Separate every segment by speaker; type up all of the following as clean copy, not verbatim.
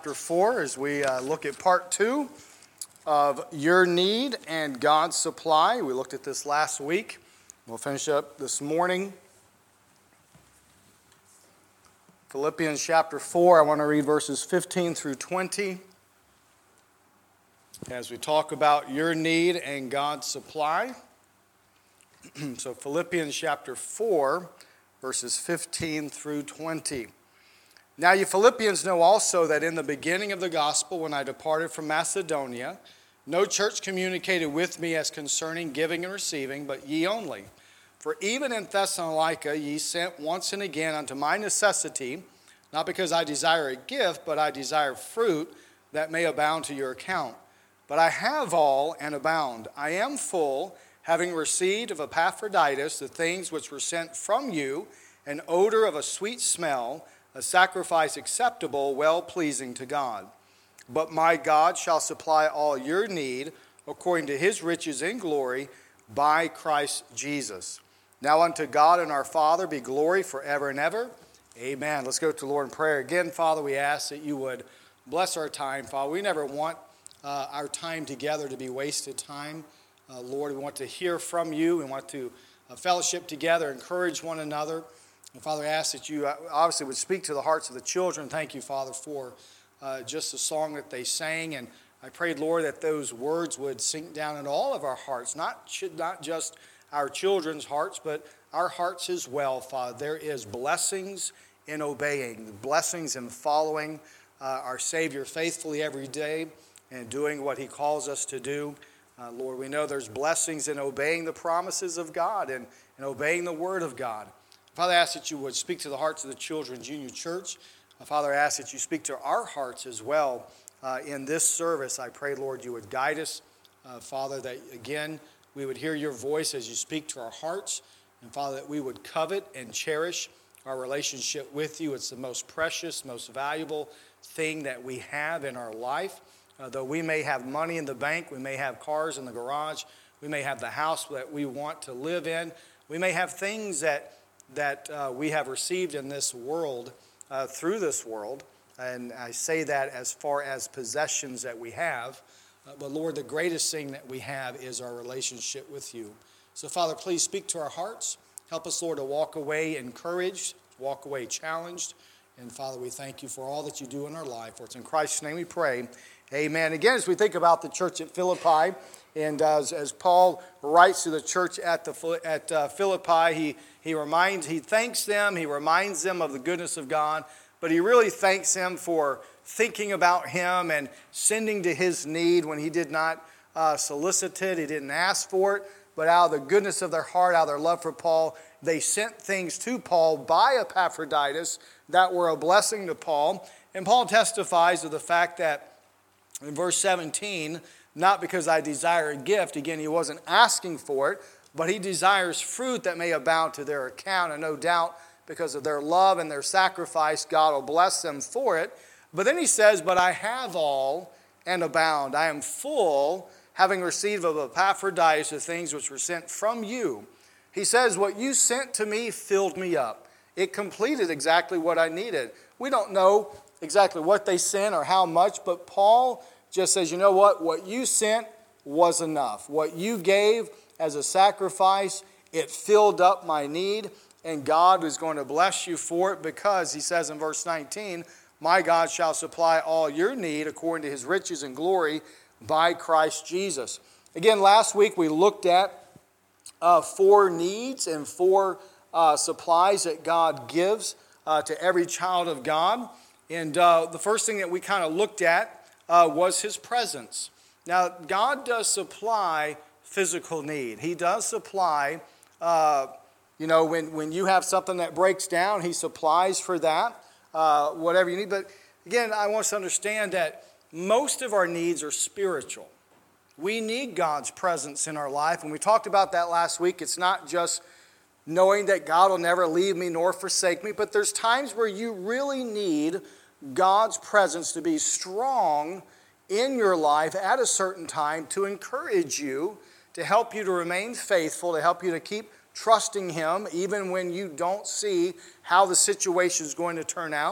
Speaker 1: chapter 4 as we look at part 2 of Your Need and God's Supply. We looked at this last week. We'll finish up this morning. Philippians chapter 4, I want to read verses 15 through 20 as we talk about your need and God's supply. So Philippians chapter 4, verses 15 through 20. Now you Philippians know also that in the beginning of the gospel, when I departed from Macedonia, no church communicated with me as concerning giving and receiving, but ye only. For even in Thessalonica ye sent once and again unto my necessity, not because I desire a gift, but I desire fruit that may abound to your account. But I have all and abound. I am full, having received of Epaphroditus the things which were sent from you, an odor of a sweet smell, a sacrifice acceptable, well-pleasing to God. But my God shall supply all your need according to his riches in glory by Christ Jesus. Now unto God and our Father be glory forever and ever. Amen. Let's go to the Lord in prayer. Again, Father, we ask that you would bless our time. Father, we never want our time together to be wasted time. Lord, we want to hear from you. We want to fellowship together, encourage one another. And Father, I ask that you obviously would speak to the hearts of the children. Thank you, Father, for just the song that they sang. And I prayed, Lord, that those words would sink down in all of our hearts, not just our children's hearts, but our hearts as well, Father. There is blessings in obeying, blessings in following our Savior faithfully every day and doing what he calls us to do. Lord, we know there's blessings in obeying the promises of God and obeying the Word of God. Father, I ask that you would speak to the hearts of the Children's Union Church. Father, I ask that you speak to our hearts as well in this service. I pray, Lord, you would guide us. Father, that again, we would hear your voice as you speak to our hearts. And Father, that we would covet and cherish our relationship with you. It's the most precious, most valuable thing that we have in our life. Though we may have money in the bank, we may have cars in the garage, we may have the house that we want to live in, we may have things that we have received in this world, through this world, and I say that as far as possessions that we have, but Lord, the greatest thing that we have is our relationship with you. So Father, please speak to our hearts. Help us, Lord, to walk away encouraged, walk away challenged, and Father, we thank you for all that you do in our life. For it's in Christ's name we pray. Amen. Again, as we think about the church at Philippi, and as Paul writes to the church at Philippi, he thanks them, he reminds them of the goodness of God, but he really thanks them for thinking about him and sending to his need when he did not solicit it, he didn't ask for it, but out of the goodness of their heart, out of their love for Paul, they sent things to Paul by Epaphroditus that were a blessing to Paul. And Paul testifies to the fact that in verse 17, not because I desire a gift, again, he wasn't asking for it, but he desires fruit that may abound to their account. And no doubt, because of their love and their sacrifice, God will bless them for it. But then he says, but I have all and abound. I am full, having received of Epaphroditus the things which were sent from you. He says, what you sent to me filled me up. It completed exactly what I needed. We don't know exactly what they sent or how much, but Paul just says, you know what you sent was enough. What you gave as a sacrifice, it filled up my need, and God is going to bless you for it because, he says in verse 19, my God shall supply all your need according to his riches and glory by Christ Jesus. Again, last week we looked at 4 needs and 4 supplies that God gives to every child of God. And the first thing that we kind of looked at was his presence. Now, God does supply physical need. He does supply, when you have something that breaks down, he supplies for that, whatever you need. But again, I want us to understand that most of our needs are spiritual. We need God's presence in our life. And we talked about that last week. It's not just knowing that God will never leave me nor forsake me, but there's times where you really need God's presence to be strong in your life at a certain time to encourage you, to help you to remain faithful, to help you to keep trusting him even when you don't see how the situation is going to turn out.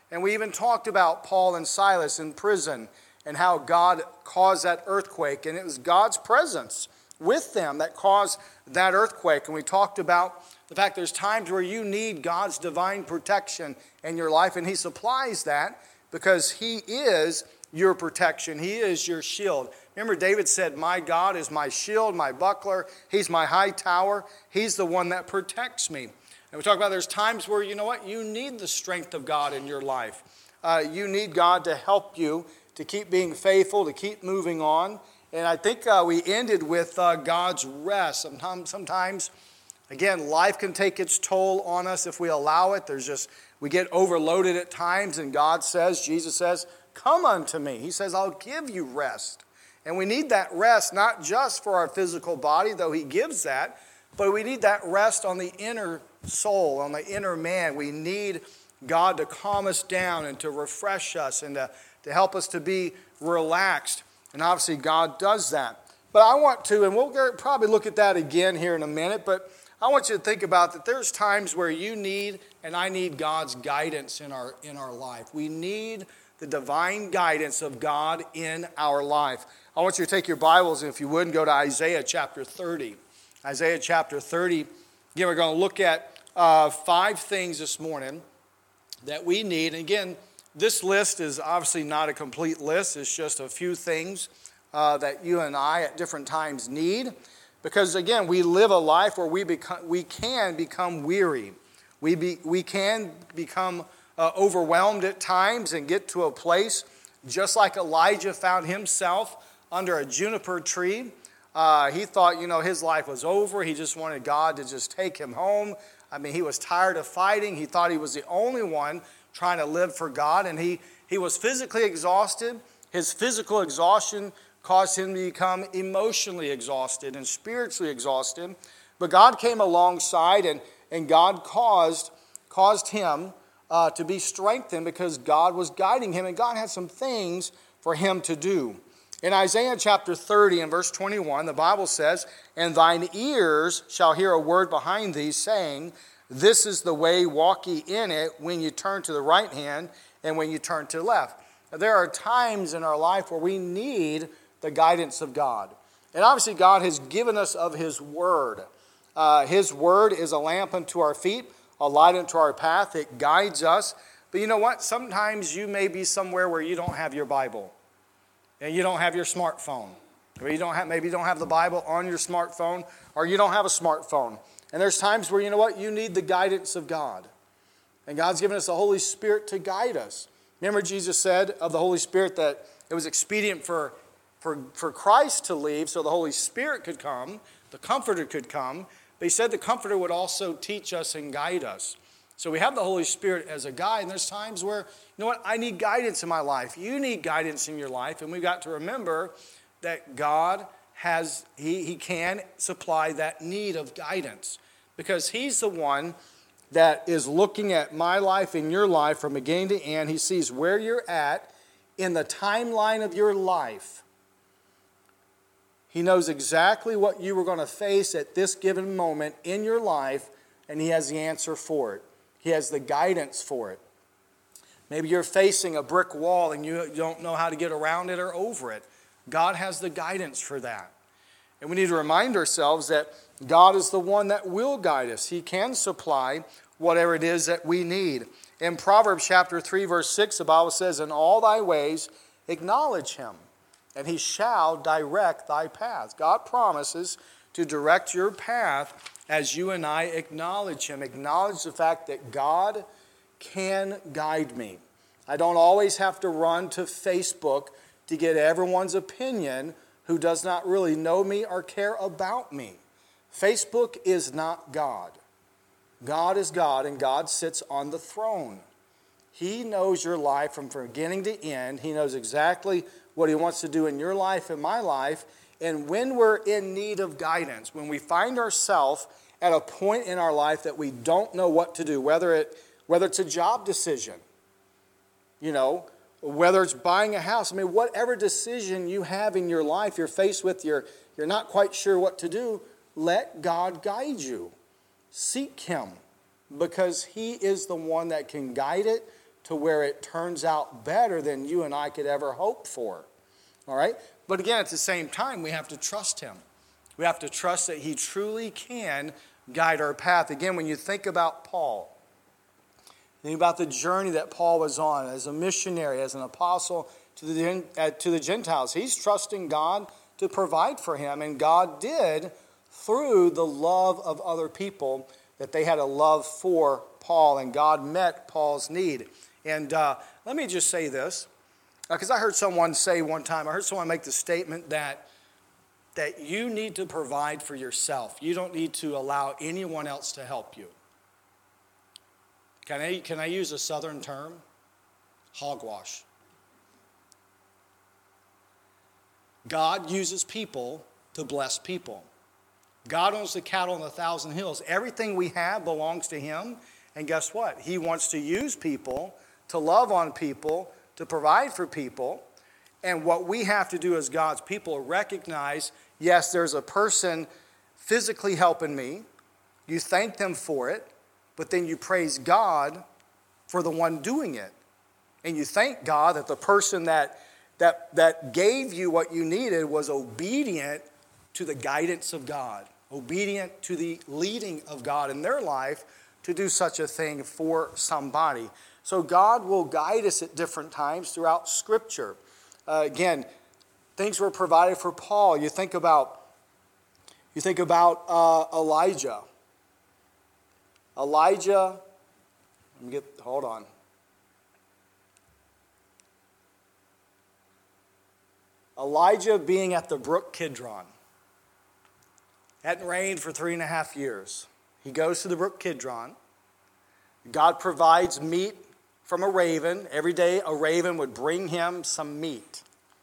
Speaker 1: And we even talked about Paul and Silas in prison and how God caused that earthquake. And it was God's presence with them that caused that earthquake. And we talked about the fact there's times where you need God's divine protection in your life. And He supplies that because He is your protection. He is your shield. Remember, David said, my God is my shield, my buckler. He's my high tower. He's the one that protects me. And we talk about there's times where, you know what, you need the strength of God in your life. You need God to help you to keep being faithful, to keep moving on. And I think we ended with God's rest. Sometimes, again, life can take its toll on us if we allow it. We get overloaded at times, and God says, Jesus says, come unto me. He says, I'll give you rest. And we need that rest not just for our physical body, though He gives that, but we need that rest on the inner soul, on the inner man. We need God to calm us down and to refresh us and to help us to be relaxed. And obviously God does that. But I want to, and we'll probably look at that again here in a minute, but I want you to think about that there's times where you need and I need God's guidance in our life. We need the divine guidance of God in our life. I want you to take your Bibles, and if you would, and go to Isaiah chapter 30. Isaiah chapter 30. Again, we're going to look at 5 things this morning that we need. And again, this list is obviously not a complete list. It's just a few things that you and I at different times need. Because again, we live a life where we can become weary. We can become overwhelmed at times and get to a place just like Elijah found himself under a juniper tree. He thought, his life was over. He just wanted God to just take him home. I mean, he was tired of fighting. He thought he was the only one trying to live for God. And he was physically exhausted. His physical exhaustion caused him to become emotionally exhausted and spiritually exhausted. But God came alongside and God caused him to be strengthened because God was guiding him. And God had some things for him to do. In Isaiah chapter 30 and verse 21, the Bible says, and thine ears shall hear a word behind thee, saying, this is the way, walk ye in it, when you turn to the right hand and when you turn to the left. Now, there are times in our life where we need the guidance of God. And obviously God has given us of His Word. His Word is a lamp unto our feet, a light unto our path. It guides us. But you know what? Sometimes you may be somewhere where you don't have your Bible. And you don't have your smartphone. Or maybe you don't have the Bible on your smartphone, or you don't have a smartphone. And there's times where, you know what, you need the guidance of God. And God's given us the Holy Spirit to guide us. Remember Jesus said of the Holy Spirit that it was expedient for Christ to leave so the Holy Spirit could come, the Comforter could come. But He said the Comforter would also teach us and guide us. So we have the Holy Spirit as a guide, and there's times where, you know what, I need guidance in my life. You need guidance in your life, and we've got to remember that God He can supply that need of guidance because He's the one that is looking at my life and your life from beginning to end. He sees where you're at in the timeline of your life. He knows exactly what you were going to face at this given moment in your life, and He has the answer for it. He has the guidance for it. Maybe you're facing a brick wall and you don't know how to get around it or over it. God has the guidance for that. And we need to remind ourselves that God is the one that will guide us. He can supply whatever it is that we need. In Proverbs chapter 3, verse 6, the Bible says, in all thy ways acknowledge Him, and He shall direct thy paths. God promises to direct your path as you and I acknowledge Him. Acknowledge the fact that God can guide me. I don't always have to run to Facebook to get everyone's opinion who does not really know me or care about me. Facebook is not God. God is God, and God sits on the throne. He knows your life from beginning to end. He knows exactly what He wants to do in your life and my life. And when we're in need of guidance, when we find ourselves at a point in our life that we don't know what to do, whether it's a job decision, whether it's buying a house, whatever decision you have in your life you're faced with, you're not quite sure what to do, let God guide you. Seek Him, because He is the one that can guide it to where it turns out better than you and I could ever hope for. All right? But again, at the same time, we have to trust him. We have to trust that he truly can guide our path. Again, when you think about Paul, think about the journey that Paul was on as a missionary, as an apostle to the Gentiles. He's trusting God to provide for him, and God did through the love of other people, that they had a love for Paul, and God met Paul's need. And let me just say this, because I heard someone say one time, I heard someone make the statement that you need to provide for yourself. You don't need to allow anyone else to help you. Can I use a southern term? Hogwash. God uses people to bless people. God owns the cattle on 1,000 hills. Everything we have belongs to him. And guess what? He wants to use people, to love on people, to provide for people. And what we have to do as God's people, recognize, yes, there's a person physically helping me. You thank them for it, but then you praise God for the one doing it. And you thank God that the person that gave you what you needed was obedient to the guidance of God, obedient to the leading of God in their life to do such a thing for somebody. So God will guide us at different times throughout Scripture. Again, things were provided for Paul. You think about Elijah. Hold on. Elijah being at the brook Kidron. It hadn't rained for 3.5 years. He goes to the brook Kidron. God provides meat from a raven. Every day a raven would bring him some meat.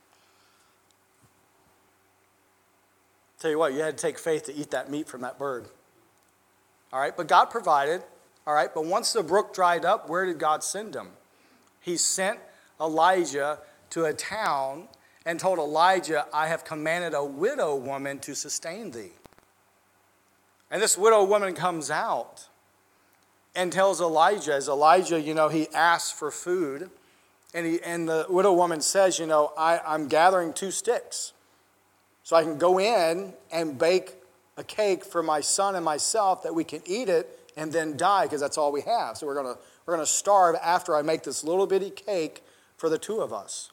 Speaker 1: Tell you what, you had to take faith to eat that meat from that bird. All right, but God provided. All right, but once the brook dried up, where did God send him? He sent Elijah to a town and told Elijah, I have commanded a widow woman to sustain thee. And this widow woman comes out and tells Elijah, as Elijah, he asks for food. And the widow woman says, I'm gathering 2 sticks so I can go in and bake a cake for my son and myself that we can eat it and then die, because that's all we have. So we're going to starve after I make this little bitty cake for the 2 of us.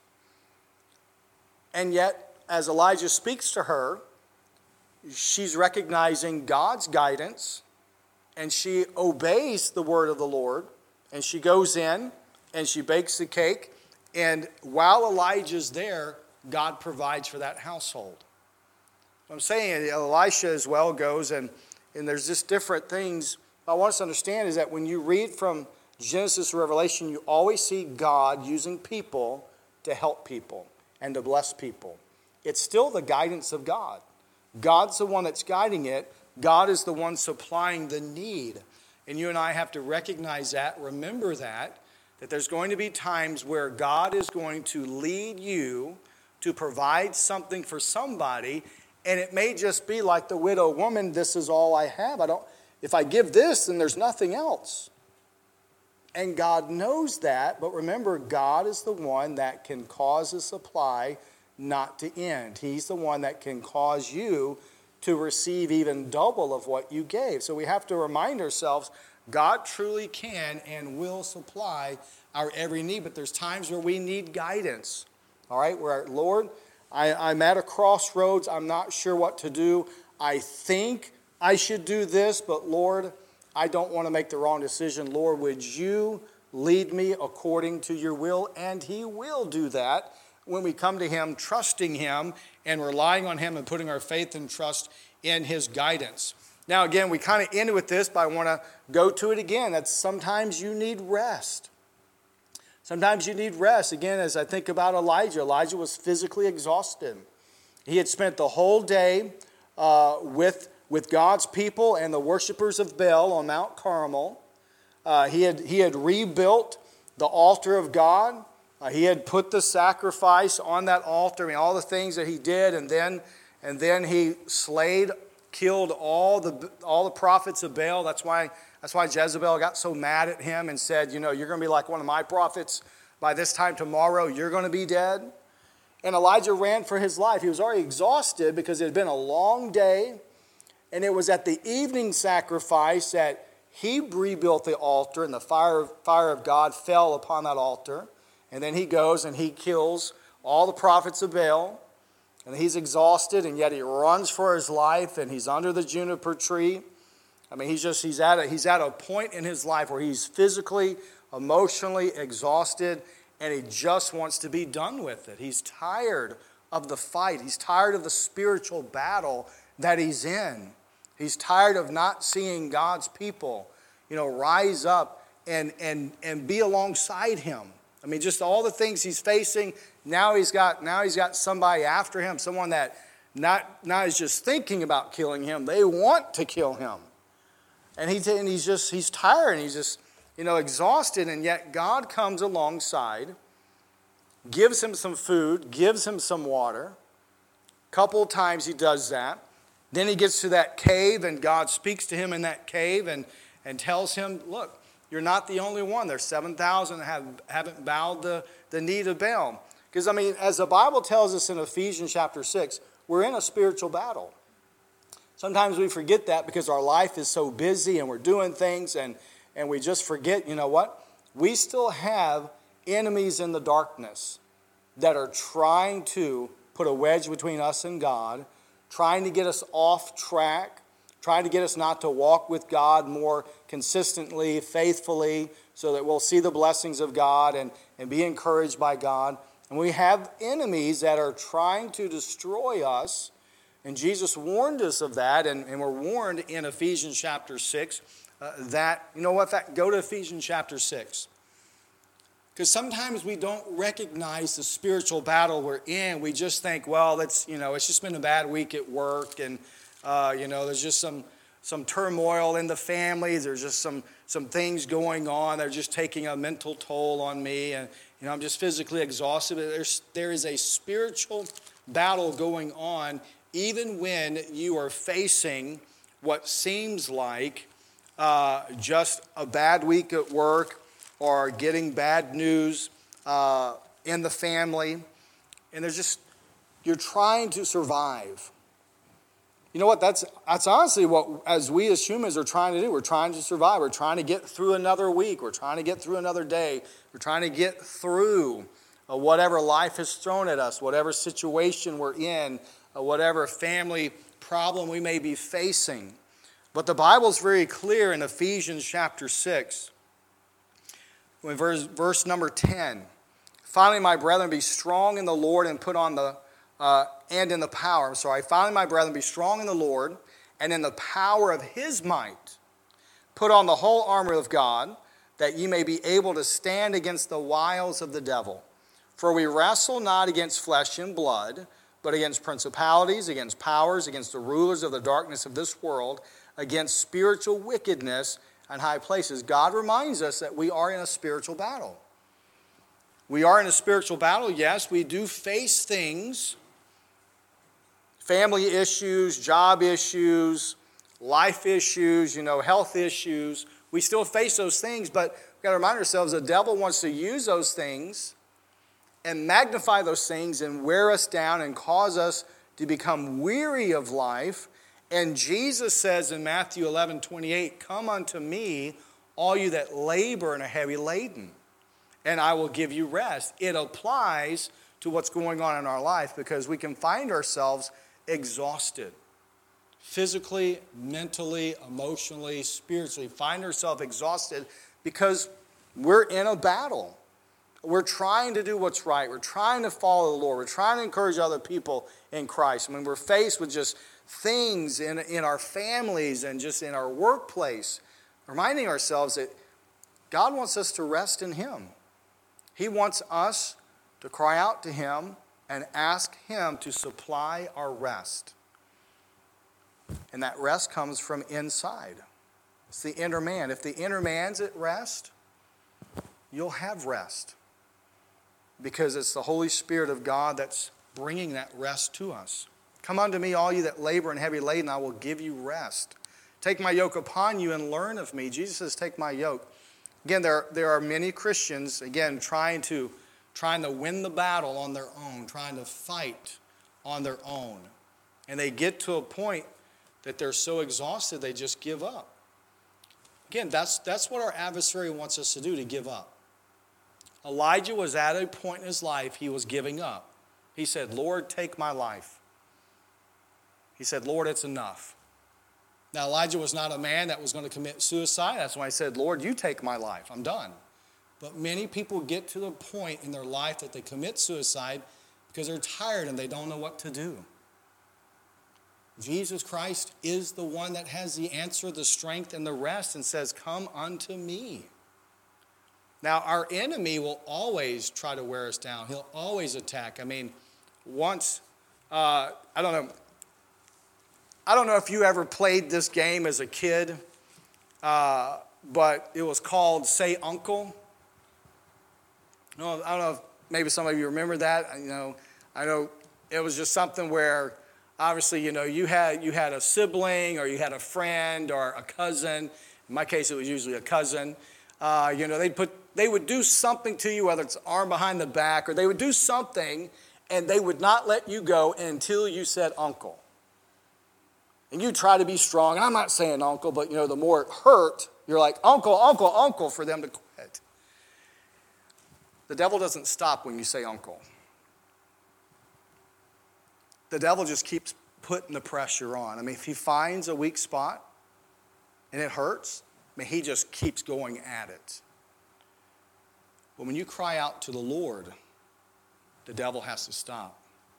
Speaker 1: And yet, as Elijah speaks to her, she's recognizing God's guidance, and she obeys the word of the Lord, and she goes in and she bakes the cake, and while Elijah's there, God provides for that household. What I'm saying, Elisha as well goes, and there's just different things. I want us to understand is that when you read from Genesis to Revelation, you always see God using people to help people and to bless people. It's still the guidance of God. God's the one that's guiding it. God is the one supplying the need. And you and I have to recognize that, remember that there's going to be times where God is going to lead you to provide something for somebody, and it may just be like the widow woman, this is all I have. If I give this, then there's nothing else. And God knows that, but remember, God is the one that can cause a supply not to end. He's the one that can cause you to receive even double of what you gave. So we have to remind ourselves, God truly can and will supply our every need, but there's times where we need guidance. All right, where, Lord, I'm at a crossroads. I'm not sure what to do. I think I should do this, but Lord, I don't want to make the wrong decision. Lord, would you lead me according to your will? And he will do that when we come to him, trusting him and relying on him and putting our faith and trust in his guidance. Now, again, we kind of ended with this, but I want to go to it again. That's sometimes you need rest. Sometimes you need rest. Again, as I think about Elijah was physically exhausted. He had spent the whole day with God's people and the worshipers of Baal on Mount Carmel. He had rebuilt the altar of God. He had put the sacrifice on that altar. I mean, all the things that he did, and then he slayed killed all the prophets of Baal. That's why Jezebel got so mad at him and said, you're going to be like one of my prophets. By this time tomorrow, you're going to be dead. And Elijah ran for his life. He was already exhausted because it had been a long day. And it was at the evening sacrifice that he rebuilt the altar, and the fire of God fell upon that altar. And then he goes and he kills all the prophets of Baal. And he's exhausted, and yet he runs for his life, and he's under the juniper tree. I mean, he's at a point in his life where he's physically, emotionally exhausted, and he just wants to be done with it. He's tired of the fight. He's tired of the spiritual battle that he's in. He's tired of not seeing God's people, rise up and be alongside him. I mean, just all the things he's facing. Now he's got somebody after him, someone that not is just thinking about killing him. They want to kill him. And he's tired, and he's just, exhausted, and yet God comes alongside, gives him some food, gives him some water. A couple of times he does that. Then he gets to that cave, and God speaks to him in that cave and tells him, look, you're not the only one. There's 7,000 that haven't bowed the knee to Baal. Because, as the Bible tells us in Ephesians chapter 6, we're in a spiritual battle. Sometimes we forget that because our life is so busy and we're doing things and we just forget, what? We still have enemies in the darkness that are trying to put a wedge between us and God, trying to get us off track, trying to get us not to walk with God more consistently, faithfully, so that we'll see the blessings of God and be encouraged by God. And we have enemies that are trying to destroy us. And Jesus warned us of that, and we're warned in Ephesians chapter 6 go to Ephesians chapter 6. Because sometimes we don't recognize the spiritual battle we're in. We just think, well, it's just been a bad week at work, and there's just some turmoil in the family. There's just some things going on. They're just taking a mental toll on me, and I'm just physically exhausted. But there is a spiritual battle going on, even when you are facing what seems like just a bad week at work, or getting bad news in the family, and you're trying to survive. You know what? That's honestly what, as we as humans are trying to do. We're trying to survive. We're trying to get through another week. We're trying to get through another day. We're trying to get through whatever life has thrown at us, whatever situation we're in, whatever family problem we may be facing. But the Bible's very clear in Ephesians chapter 6, when verse number 10. Finally, my brethren, be strong in the Lord and put on and in the power. Finally, my brethren, be strong in the Lord and in the power of his might. Put on the whole armor of God, that ye may be able to stand against the wiles of the devil. For we wrestle not against flesh and blood, but against principalities, against powers, against the rulers of the darkness of this world, against spiritual wickedness in high places. God reminds us that we are in a spiritual battle. We are in a spiritual battle, yes. We do face things, family issues, job issues, life issues, health issues. We still face those things, but we've got to remind ourselves the devil wants to use those things and magnify those things and wear us down and cause us to become weary of life. And Jesus says in Matthew 11:28, come unto me, all you that labor and are heavy laden, and I will give you rest. It applies to what's going on in our life because we can find ourselves exhausted. Physically, mentally, emotionally, spiritually, find ourselves exhausted because we're in a battle. We're trying to do what's right. We're trying to follow the Lord. We're trying to encourage other people in Christ. We're faced with just things in our families and just in our workplace, reminding ourselves that God wants us to rest in him. He wants us to cry out to him and ask him to supply our rest. And that rest comes from inside. It's the inner man. If the inner man's at rest, you'll have rest. Because it's the Holy Spirit of God that's bringing that rest to us. Come unto me, all you that labor and heavy laden, I will give you rest. Take my yoke upon you and learn of me. Jesus says, take my yoke. Again, there are many Christians, again, trying to win the battle on their own, trying to fight on their own. And they get to a point that they're so exhausted, they just give up. Again, that's what our adversary wants us to do, to give up. Elijah was at a point in his life, he was giving up. He said, Lord, take my life. He said, Lord, it's enough. Now, Elijah was not a man that was going to commit suicide. That's why he said, Lord, you take my life. I'm done. But many people get to the point in their life that they commit suicide because they're tired and they don't know what to do. Jesus Christ is the one that has the answer, the strength, and the rest, and says, come unto me. Now, our enemy will always try to wear us down. He'll always attack. I mean, once, I don't know if you ever played this game as a kid, but it was called Say Uncle. I don't know if maybe some of you remember that. I know it was just something where obviously, you had a sibling or you had a friend or a cousin. In my case, it was usually a cousin. They would do something to you, whether it's arm behind the back, or they would do something, and they would not let you go until you said uncle. And you try to be strong. And I'm not saying uncle, but the more it hurt, you're like, uncle, uncle, uncle, for them to quit. The devil doesn't stop when you say uncle. The devil just keeps putting the pressure on. I mean, if he finds a weak spot and it hurts, he just keeps going at it. But when you cry out to the Lord, the devil has to stop.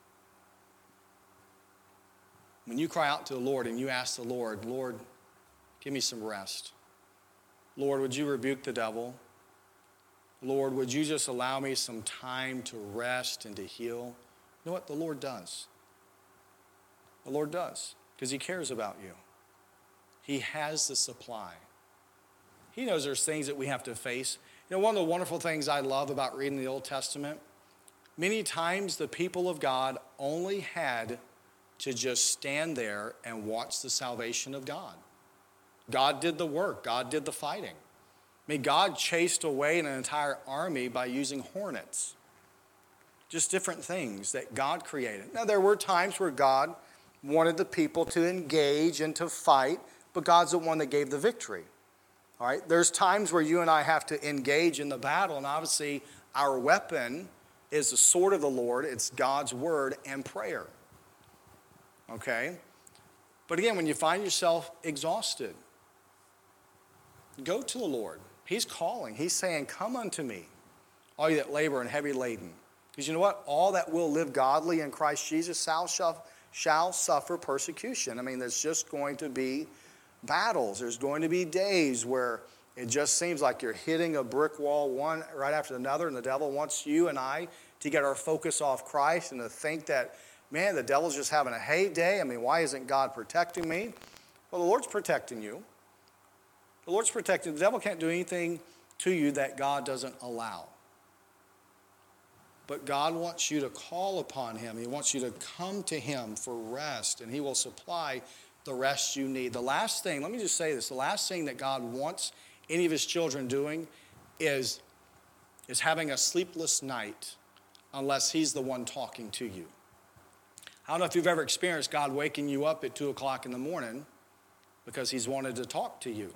Speaker 1: When you cry out to the Lord and you ask the Lord, Lord, give me some rest. Lord, would you rebuke the devil? Lord, would you just allow me some time to rest and to heal? You know what? The Lord does. The Lord does, because he cares about you. He has the supply. He knows there's things that we have to face. One of the wonderful things I love about reading the Old Testament, many times the people of God only had to just stand there and watch the salvation of God. God did the work. God did the fighting. God chased away an entire army by using hornets. Just different things that God created. Now, there were times where God wanted the people to engage and to fight, but God's the one that gave the victory. All right? There's times where you and I have to engage in the battle, and obviously our weapon is the sword of the Lord. It's God's word and prayer. Okay? But again, when you find yourself exhausted, go to the Lord. He's calling. He's saying, come unto me, all you that labor and heavy laden. Because you know what? All that will live godly in Christ Jesus shall suffer persecution. There's just going to be battles. There's going to be days where it just seems like you're hitting a brick wall one right after another, and the devil wants you and I to get our focus off Christ and to think that, man, the devil's just having a heyday. Why isn't God protecting me? Well, the Lord's protecting you. The Lord's protecting you. The devil can't do anything to you that God doesn't allow. But God wants you to call upon him. He wants you to come to him for rest, and he will supply the rest you need. The last thing, let me just say this, the last thing that God wants any of his children doing is having a sleepless night unless he's the one talking to you. I don't know if you've ever experienced God waking you up at 2 o'clock in the morning because he's wanted to talk to you.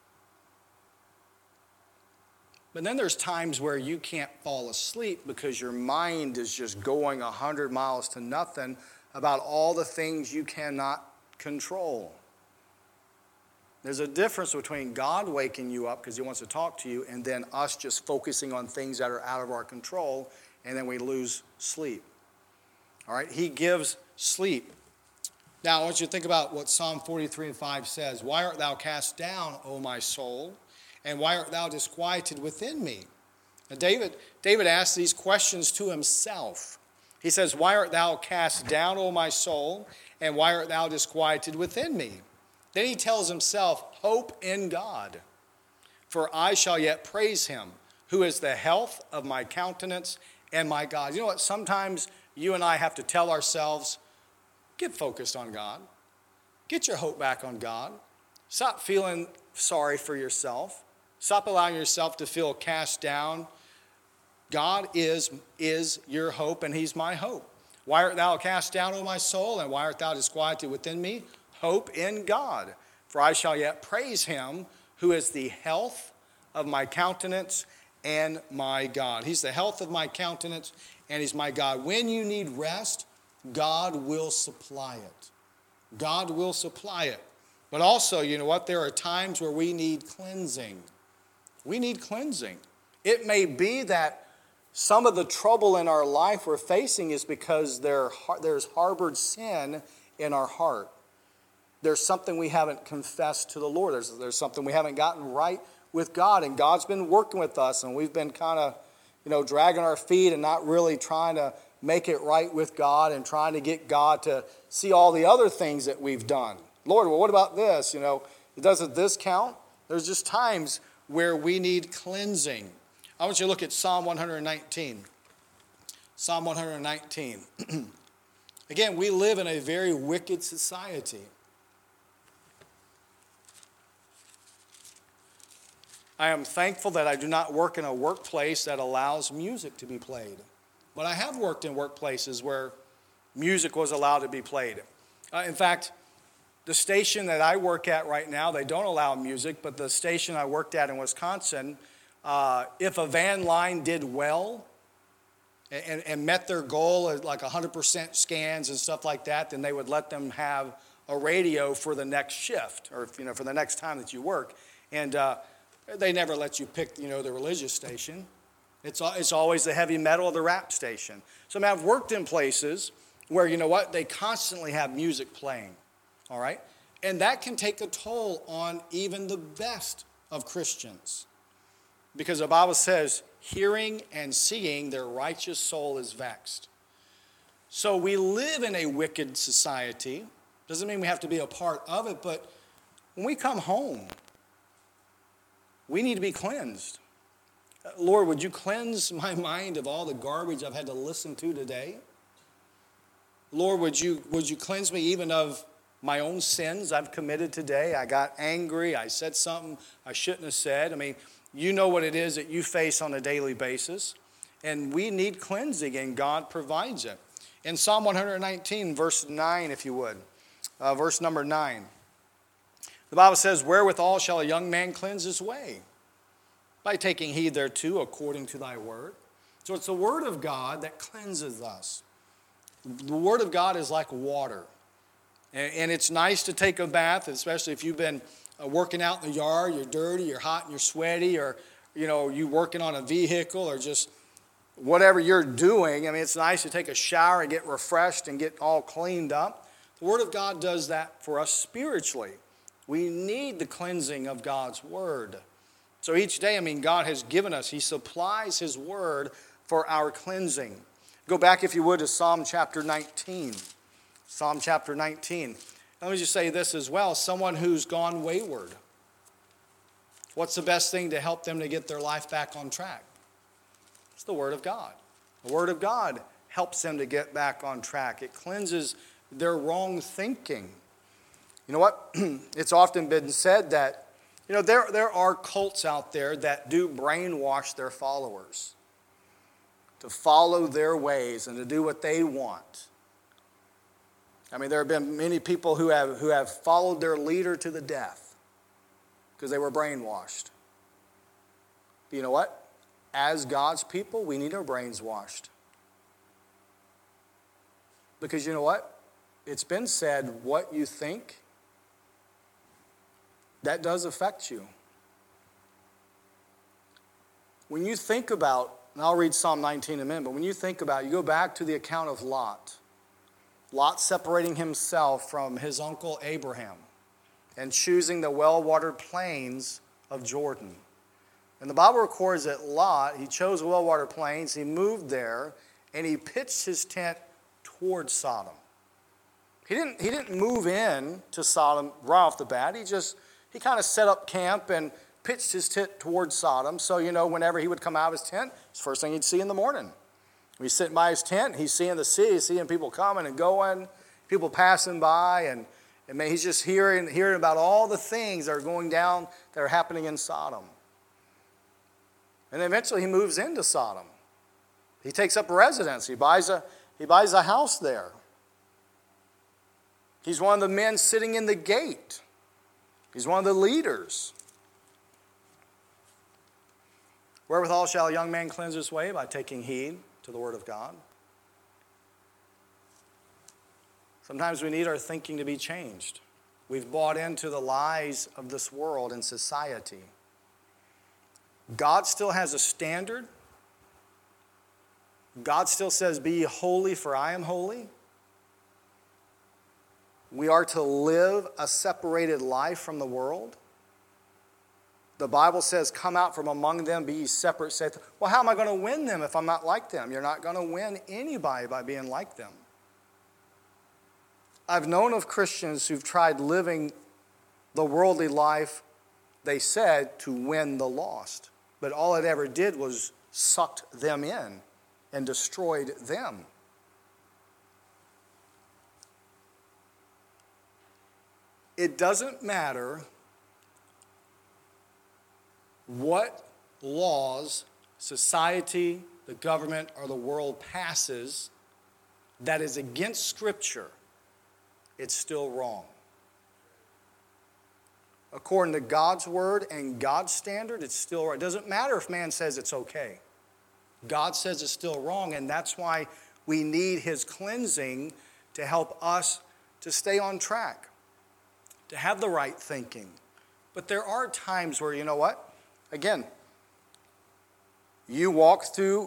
Speaker 1: But then there's times where you can't fall asleep because your mind is just going 100 miles to nothing about all the things you cannot control. There's a difference between God waking you up because he wants to talk to you and then us just focusing on things that are out of our control, and then we lose sleep. All right? He gives sleep. Now, I want you to think about what Psalm 43:5 says. Why art thou cast down, O my soul? And why art thou disquieted within me? Now, David asks these questions to himself. He says, why art thou cast down, O my soul? And why art thou disquieted within me? Then he tells himself, hope in God, for I shall yet praise him, who is the health of my countenance and my God. You know what? Sometimes you and I have to tell ourselves, Get focused on God. Get your hope back on God. Stop feeling sorry for yourself. Stop allowing yourself to feel cast down. God is your hope, and he's my hope. Why art thou cast down, O my soul, and why art thou disquieted within me? Hope in God. For I shall yet praise him who is the health of my countenance and my God. He's the health of my countenance, and he's my God. When you need rest, God will supply it. God will supply it. But also, you know what? There are times where we need cleansing. We need cleansing. It may be that some of the trouble in our life we're facing is because there's harbored sin in our heart. There's something we haven't confessed to the Lord. There's something we haven't gotten right with God, and God's been working with us, and we've been kind of, dragging our feet and not really trying to make it right with God and trying to get God to see all the other things that we've done. Lord, well, what about this? Doesn't this count? There's just times where we need cleansing. I want you to look at Psalm 119. Psalm 119. Again, we live in a very wicked society. I am thankful that I do not work in a workplace that allows music to be played. But I have worked in workplaces where music was allowed to be played. In fact, the station that I work at right now, they don't allow music, but the station I worked at in Wisconsin, if a van line did well and met their goal at like 100% scans and stuff like that, then they would let them have a radio for the next shift or for the next time that you work. And they never let you pick the religious station. It's always the heavy metal or the rap station. So I've worked in places where they constantly have music playing. All right? And that can take a toll on even the best of Christians. Because the Bible says, hearing and seeing, their righteous soul is vexed. So we live in a wicked society. Doesn't mean we have to be a part of it, but when we come home, we need to be cleansed. Lord, would you cleanse my mind of all the garbage I've had to listen to today? Lord, would you cleanse me even of my own sins I've committed today? I got angry. I said something I shouldn't have said. You know what it is that you face on a daily basis. And we need cleansing, and God provides it. In Psalm 119, verse 9, if you would. Verse number 9. The Bible says, wherewithal shall a young man cleanse his way? By taking heed thereto according to thy word. So it's the word of God that cleanses us. The word of God is like water. And it's nice to take a bath, especially if you've been working out in the yard, you're dirty, you're hot, and you're sweaty, or you working on a vehicle, or just whatever you're doing. It's nice to take a shower and get refreshed and get all cleaned up. The Word of God does that for us spiritually. We need the cleansing of God's Word. So each day, God has given us, He supplies His Word for our cleansing. Go back, if you would, to Psalm chapter 19. Psalm chapter 19. Let me just say this as well. Someone who's gone wayward. What's the best thing to help them to get their life back on track? It's the Word of God. The Word of God helps them to get back on track. It cleanses their wrong thinking. You know what? It's often been said that, there are cults out there that do brainwash their followers to follow their ways and to do what they want. There have been many people who have followed their leader to the death because they were brainwashed. But you know what? As God's people, we need our brains washed. Because you know what? It's been said, what you think, that does affect you. When you think about, and I'll read Psalm 19 in a minute, but when you think about, you go back to the account of Lot. Lot separating himself from his uncle Abraham and choosing the well-watered plains of Jordan. And the Bible records that Lot, he chose the well-watered plains, he moved there, and he pitched his tent towards Sodom. He didn't move in to Sodom right off the bat. He kind of set up camp and pitched his tent towards Sodom. So, whenever he would come out of his tent, it's the first thing he'd see in the morning. He's sitting by his tent, he's seeing the city, he's seeing people coming and going. people passing by, and man, he's just hearing about all the things that are going down, that are happening in Sodom. And eventually he moves into Sodom. He takes up residence. He buys a house there. He's one of the men sitting in the gate. He's one of the leaders. Wherewithal shall a young man cleanse his way? By taking heed to the word of God. Sometimes we need our thinking to be changed. We've bought into the lies of this world and society. God still has a standard. God still says, "Be ye holy, for I am holy." We are to live a separated life from the world. The Bible says, "Come out from among them, be ye separate." Well, how am I going to win them if I'm not like them? You're not going to win anybody by being like them. I've known of Christians who've tried living the worldly life, they said, to win the lost. But all it ever did was sucked them in and destroyed them. It doesn't matter what laws society, the government, or the world passes that is against Scripture, it's still wrong. According to God's word and God's standard, it's still right. It doesn't matter if man says it's okay. God says it's still wrong, and that's why we need his cleansing to help us to stay on track, to have the right thinking. But there are times where, you know what? Again, you walk through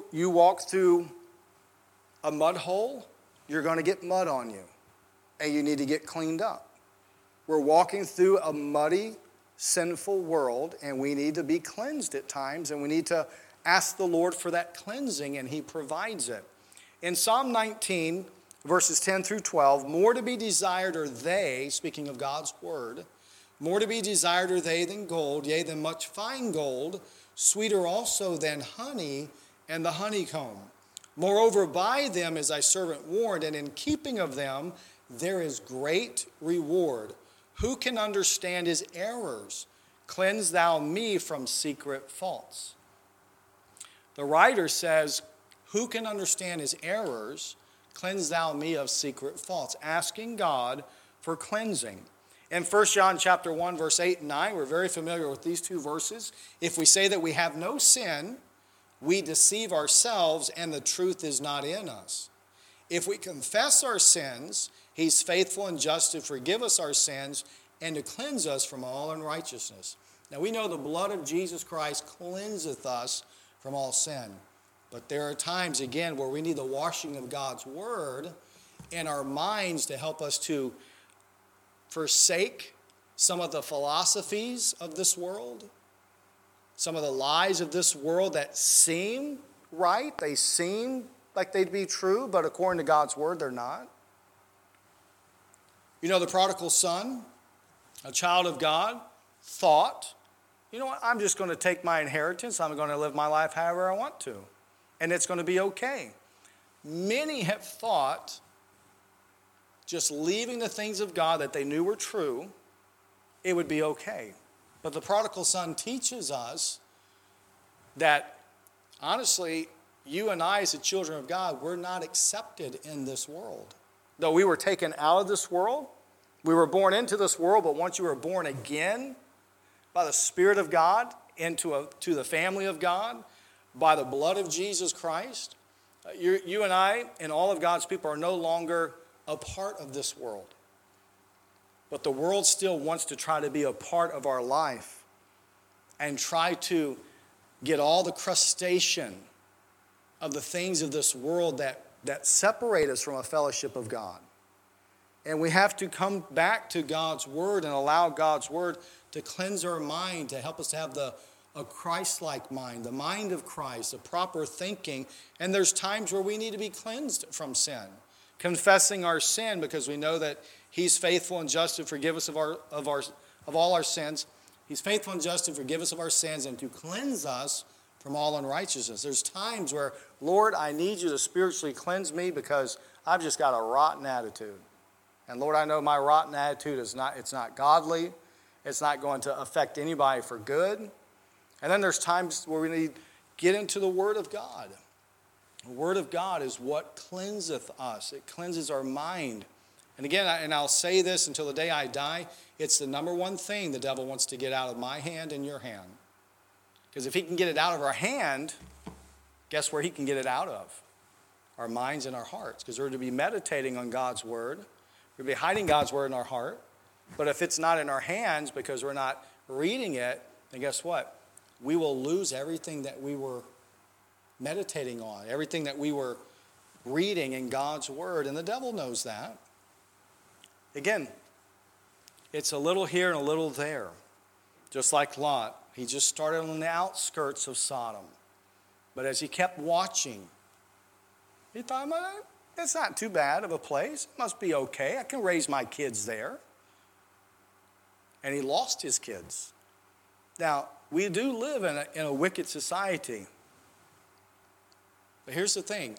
Speaker 1: a mud hole, you're going to get mud on you, and you need to get cleaned up. We're walking through a muddy, sinful world, and we need to be cleansed at times, and we need to ask the Lord for that cleansing, and he provides it. In Psalm 19, verses 10 through 12, more to be desired are they, speaking of God's word, more to be desired are they than gold, yea, than much fine gold, sweeter also than honey and the honeycomb. Moreover, by them is thy servant warned, and in keeping of them there is great reward. Who can understand his errors? Cleanse thou me from secret faults. The writer says, who can understand his errors? Cleanse thou me of secret faults. Asking God for cleansing. In 1 John chapter 1, verse 8 and 9, we're very familiar with these two verses. If we say that we have no sin, we deceive ourselves, and the truth is not in us. If we confess our sins, he's faithful and just to forgive us our sins and to cleanse us from all unrighteousness. Now we know the blood of Jesus Christ cleanseth us from all sin. But there are times, again, where we need the washing of God's word in our minds to help us to forsake some of the philosophies of this world, some of the lies of this world that seem right, they seem like they'd be true, but according to God's word, they're not. You know, the prodigal son, a child of God, thought, you know what, I'm just going to take my inheritance, I'm going to live my life however I want to, and it's going to be okay. Many have thought just leaving the things of God that they knew were true, it would be okay. But the prodigal son teaches us that, honestly, you and I as the children of God, we're not accepted in this world. Though we were taken out of this world, we were born into this world, but once you were born again by the Spirit of God to the family of God, by the blood of Jesus Christ, you and I and all of God's people are no longer a part of this world. But the world still wants to try to be a part of our life and try to get all the crustacean of the things of this world that separate us from a fellowship of God. And we have to come back to God's word and allow God's word to cleanse our mind, to help us to have a Christ-like mind, the mind of Christ, a proper thinking. And there's times where we need to be cleansed from sin, confessing our sin because we know that he's faithful and just to forgive us of all our sins. He's faithful and just to forgive us of our sins and to cleanse us from all unrighteousness. There's times where, Lord, I need you to spiritually cleanse me because I've just got a rotten attitude. And Lord, I know my rotten attitude it's not godly. It's not going to affect anybody for good. And then there's times where we need to get into the Word of God. The Word of God is what cleanseth us. It cleanses our mind. And again, I'll say this until the day I die, it's the number one thing the devil wants to get out of my hand and your hand. Because if he can get it out of our hand, guess where he can get it out of? Our minds and our hearts. Because we're to be meditating on God's Word. We're to be hiding God's Word in our heart. But if it's not in our hands because we're not reading it, then guess what? We will lose everything that we were meditating on, everything that we were reading in God's Word. And the devil knows that. Again, it's a little here and a little there. Just like Lot. He just started on the outskirts of Sodom. But as he kept watching, he thought, it's not too bad of a place. It must be okay. I can raise my kids there. And he lost his kids. Now, we do live in a wicked society. But here's the thing.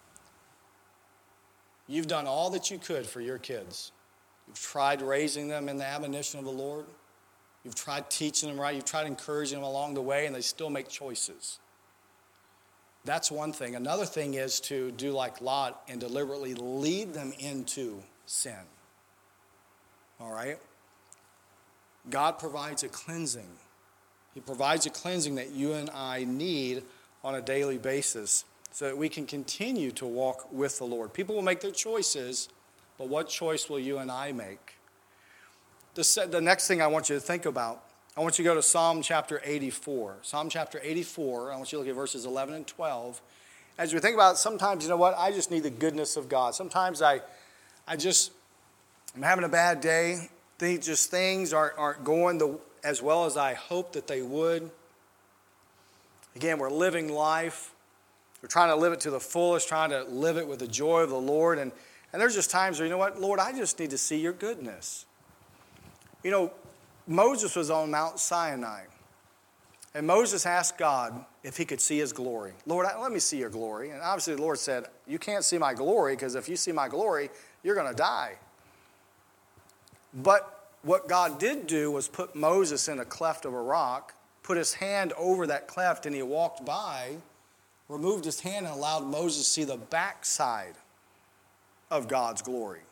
Speaker 1: You've done all that you could for your kids. You've tried raising them in the admonition of the Lord. You've tried teaching them right. You've tried encouraging them along the way, and they still make choices. That's one thing. Another thing is to do like Lot and deliberately lead them into sin. All right? God provides a cleansing. He provides a cleansing that you and I need on a daily basis so that we can continue to walk with the Lord. People will make their choices, but what choice will you and I make? The next thing I want you to think about, I want you to go to Psalm chapter 84. Psalm chapter 84, I want you to look at verses 11 and 12. As we think about it, sometimes, you know what, I just need the goodness of God. Sometimes I'm having a bad day. Things aren't going as well as I hope that they would. Again, we're living life. We're trying to live it to the fullest, trying to live it with the joy of the Lord. And there's just times where, you know what, Lord, I just need to see your goodness. You know, Moses was on Mount Sinai. And Moses asked God if he could see his glory. Lord, let me see your glory. And obviously the Lord said, you can't see my glory, because if you see my glory, you're going to die. But what God did do was put Moses in a cleft of a rock, put his hand over that cleft, and he walked by, removed his hand, and allowed Moses to see the backside of God's glory.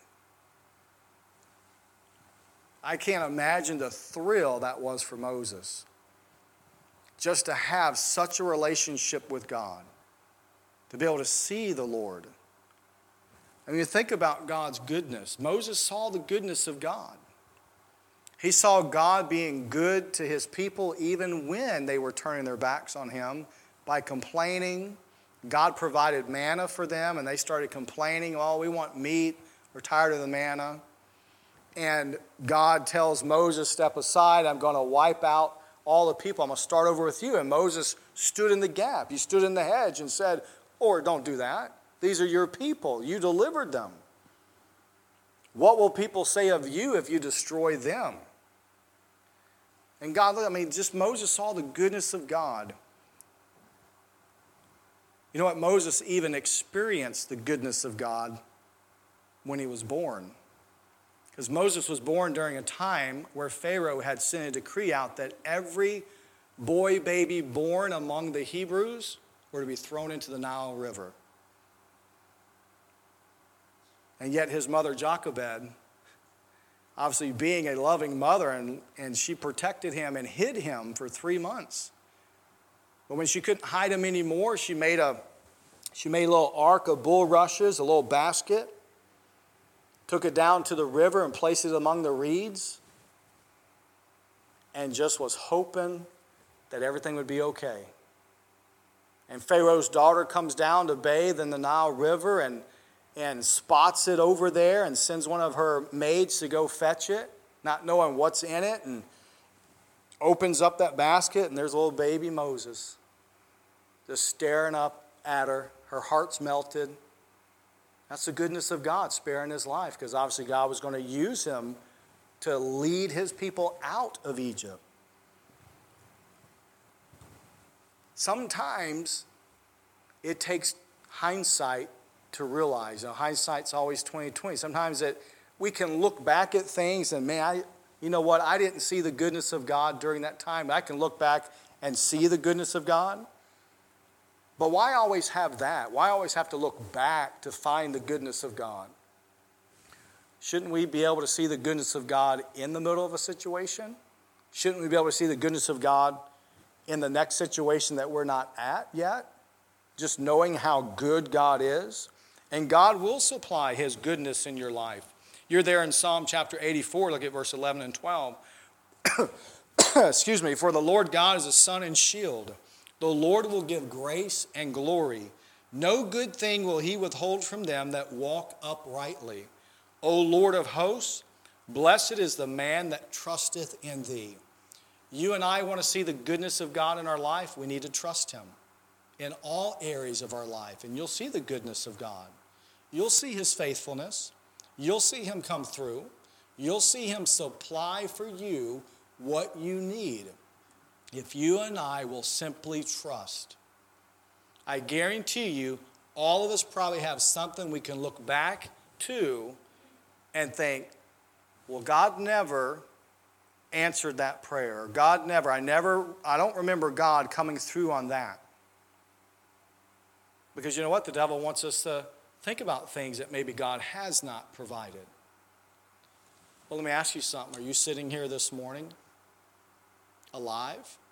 Speaker 1: I can't imagine the thrill that was for Moses. Just to have such a relationship with God. To be able to see the Lord. I mean, think about God's goodness. Moses saw the goodness of God. He saw God being good to his people even when they were turning their backs on him by complaining. God provided manna for them, and they started complaining, oh, we want meat. We're tired of the manna. And God tells Moses, step aside. I'm going to wipe out all the people. I'm going to start over with you. And Moses stood in the gap. He stood in the hedge and said, Lord, don't do that. These are your people. You delivered them. What will people say of you if you destroy them? And God, just Moses saw the goodness of God. You know what? Moses even experienced the goodness of God when he was born. Because Moses was born during a time where Pharaoh had sent a decree out that every boy baby born among the Hebrews were to be thrown into the Nile River. And yet his mother Jochebed, obviously being a loving mother, and she protected him and hid him for 3 months. But when she couldn't hide him anymore, she made a little ark of bulrushes, a little basket, took it down to the river and placed it among the reeds, and just was hoping that everything would be okay. And Pharaoh's daughter comes down to bathe in the Nile River and spots it over there and sends one of her maids to go fetch it, not knowing what's in it, and opens up that basket, and there's little baby Moses just staring up at her. Her heart's melted. That's the goodness of God sparing his life, because obviously God was going to use him to lead his people out of Egypt. Sometimes it takes hindsight to realize. Hindsight's always 20/20. Sometimes we can look back at things and, man, you know what? I didn't see the goodness of God during that time. I can look back and see the goodness of God. But why always have that? Why always have to look back to find the goodness of God? Shouldn't we be able to see the goodness of God in the middle of a situation? Shouldn't we be able to see the goodness of God in the next situation that we're not at yet? Just knowing how good God is. And God will supply his goodness in your life. You're there in Psalm chapter 84. Look at verse 11 and 12. Excuse me. For the Lord God is a sun and shield. The Lord will give grace and glory. No good thing will he withhold from them that walk uprightly. O Lord of hosts, blessed is the man that trusteth in thee. You and I want to see the goodness of God in our life. We need to trust him in all areas of our life. And you'll see the goodness of God. You'll see his faithfulness. You'll see him come through. You'll see him supply for you what you need. If you and I will simply trust. I guarantee you, all of us probably have something we can look back to and think, well, God never answered that prayer. God never, I don't remember God coming through on that. Because you know what? The devil wants us to think about things that maybe God has not provided. Well, let me ask you something. Are you sitting here this morning alive?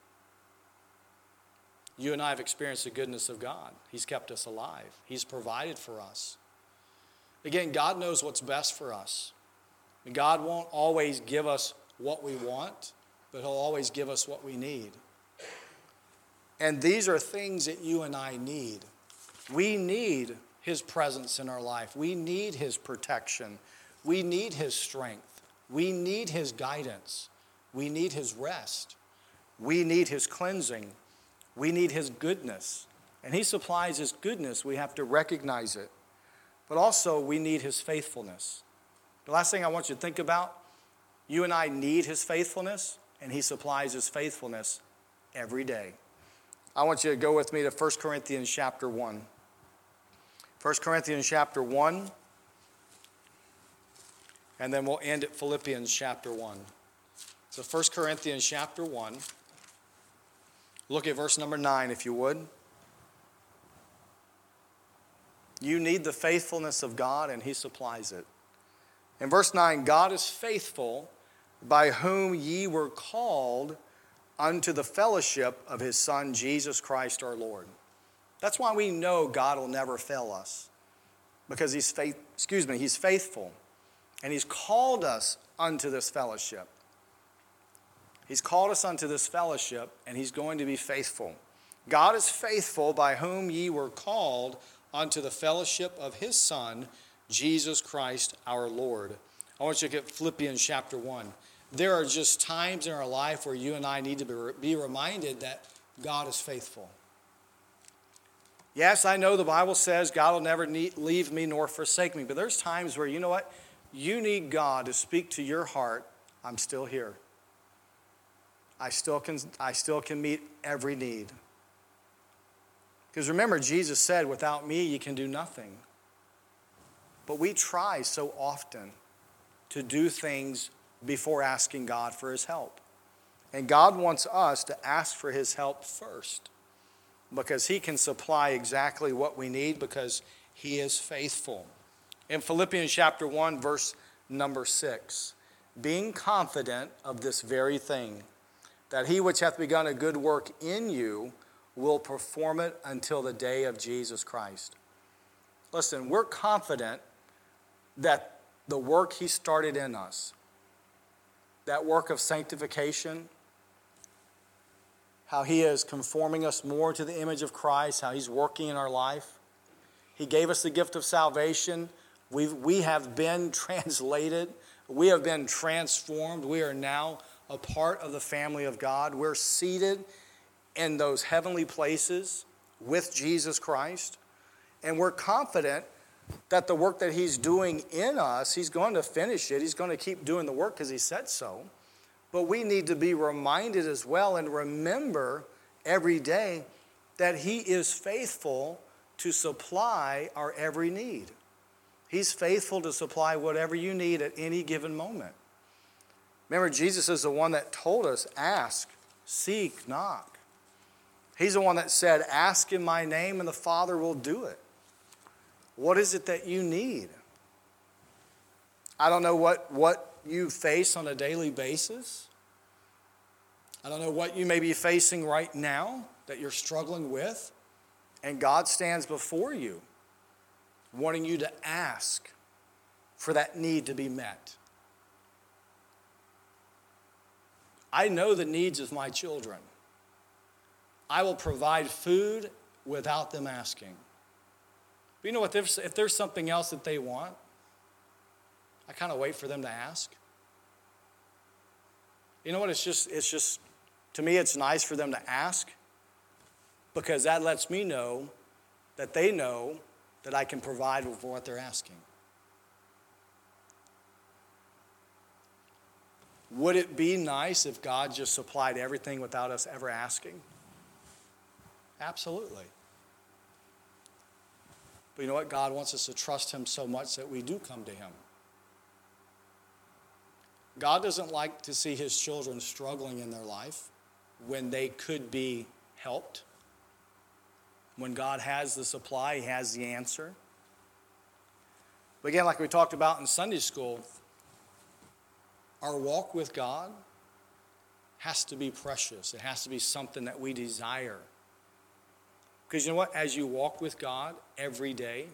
Speaker 1: You and I have experienced the goodness of God. He's kept us alive. He's provided for us. Again, God knows what's best for us. God won't always give us what we want, but he'll always give us what we need. And these are things that you and I need. We need his presence in our life. We need his protection. We need his strength. We need his guidance. We need his rest. We need his cleansing. We need his goodness. And he supplies his goodness. We have to recognize it. But also, we need his faithfulness. The last thing I want you to think about, you and I need his faithfulness, and he supplies his faithfulness every day. I want you to go with me to 1 Corinthians chapter 1. 1 Corinthians chapter 1, and then we'll end at Philippians chapter 1. So 1 Corinthians chapter 1, look at verse number 9 if you would. You need the faithfulness of God, and he supplies it. In verse 9, God is faithful, by whom ye were called unto the fellowship of his Son, Jesus Christ our Lord. That's why we know God will never fail us. Because he's faithful. And he's called us unto this fellowship. He's called us unto this fellowship, and he's going to be faithful. God is faithful, by whom ye were called unto the fellowship of his Son, Jesus Christ our Lord. I want you to get Philippians chapter 1. There are just times in our life where you and I need to be reminded that God is faithful. Yes, I know the Bible says God will never leave me nor forsake me, but there's times where, you know what? You need God to speak to your heart, I'm still here. I still can meet every need. Because remember, Jesus said, without me, you can do nothing. But we try so often to do things before asking God for his help. And God wants us to ask for his help first, because he can supply exactly what we need, because he is faithful. In Philippians chapter 1, verse number 6, being confident of this very thing, that he which hath begun a good work in you will perform it until the day of Jesus Christ. Listen, we're confident that the work he started in us, that work of sanctification, how he is conforming us more to the image of Christ, how he's working in our life. He gave us the gift of salvation. We have been translated. We have been transformed. We are now a part of the family of God. We're seated in those heavenly places with Jesus Christ. And we're confident that the work that he's doing in us, he's going to finish it. He's going to keep doing the work because he said so. But we need to be reminded as well and remember every day that he is faithful to supply our every need. He's faithful to supply whatever you need at any given moment. Remember, Jesus is the one that told us, ask, seek, knock. He's the one that said, ask in my name and the Father will do it. What is it that you need? I don't know what you face on a daily basis. I don't know what you may be facing right now that you're struggling with. And God stands before you, wanting you to ask for that need to be met. I know the needs of my children. I will provide food without them asking. But you know what? If there's something else that they want, I kind of wait for them to ask. You know what? It's just, to me, it's nice for them to ask because that lets me know that they know that I can provide for what they're asking. Would it be nice if God just supplied everything without us ever asking? Absolutely. But you know what? God wants us to trust him so much that we do come to him. God doesn't like to see his children struggling in their life when they could be helped. When God has the supply, he has the answer. But again, like we talked about in Sunday school, our walk with God has to be precious. It has to be something that we desire. Because you know what? As you walk with God every day,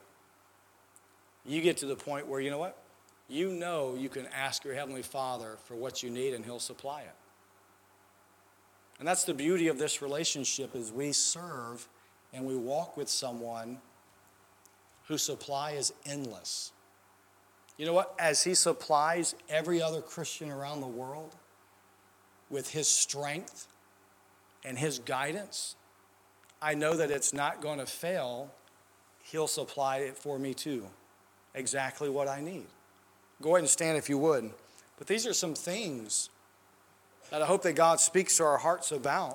Speaker 1: you get to the point where, you know what? You know you can ask your Heavenly Father for what you need and he'll supply it. And that's the beauty of this relationship is we serve and we walk with someone whose supply is endless. You know what? As he supplies every other Christian around the world with his strength and his guidance, I know that it's not going to fail. He'll supply it for me too. Exactly what I need. Go ahead and stand if you would. But these are some things that I hope that God speaks to our hearts about.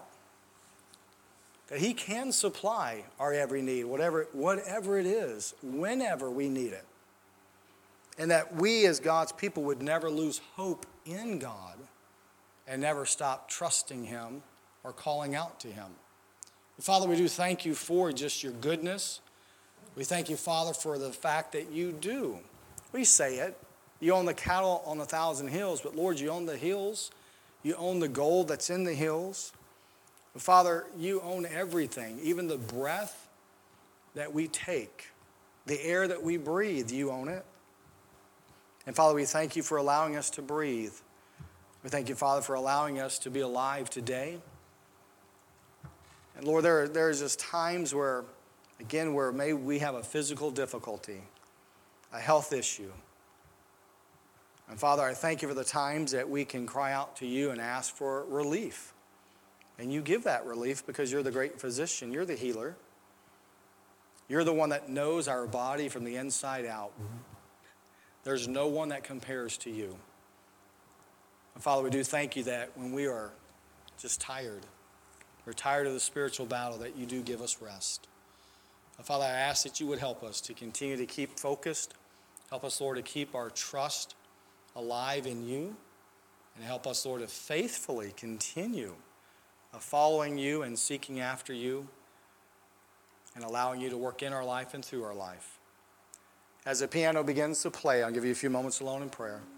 Speaker 1: That he can supply our every need, whatever it is, whenever we need it. And that we as God's people would never lose hope in God and never stop trusting him or calling out to him. Father, we do thank you for just your goodness. We thank you, Father, for the fact that you do. We say it. You own the cattle on 1,000 hills, but Lord, you own the hills. You own the gold that's in the hills. But Father, you own everything, even the breath that we take, the air that we breathe, you own it. And Father, we thank you for allowing us to breathe. We thank you, Father, for allowing us to be alive today. And Lord, there's just times where, again, where maybe we have a physical difficulty, a health issue. And Father, I thank you for the times that we can cry out to you and ask for relief. And you give that relief because you're the great physician. You're the healer. You're the one that knows our body from the inside out. There's no one that compares to you. And Father, we do thank you that when we are just tired, we're tired of the spiritual battle, that you do give us rest. And Father, I ask that you would help us to continue to keep focused. Help us, Lord, to keep our trust alive in you. And help us, Lord, to faithfully continue following you and seeking after you and allowing you to work in our life and through our life. As the piano begins to play, I'll give you a few moments alone in prayer.